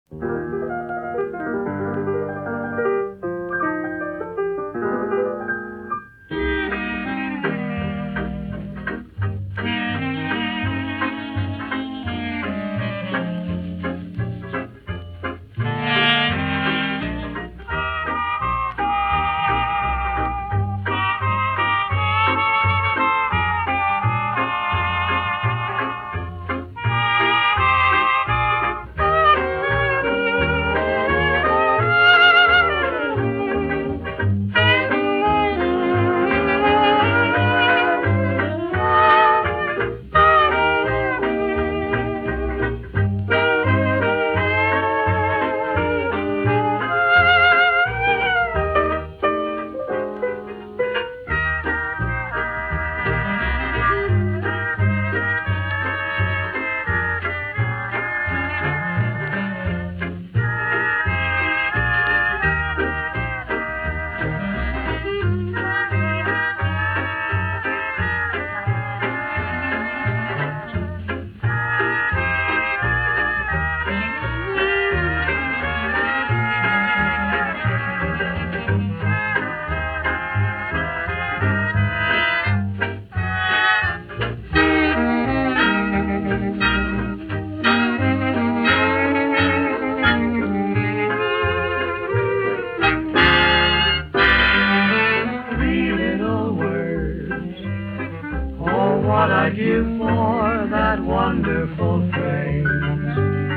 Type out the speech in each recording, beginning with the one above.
What I'd give for that wonderful phrase,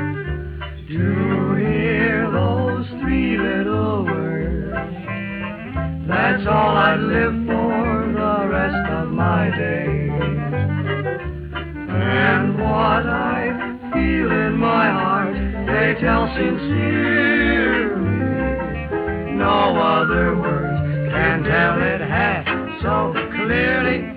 to hear those three little words. That's all I'd live for the rest of my days. And what I feel in my heart, they tell sincerely. No other words can tell it half so clearly.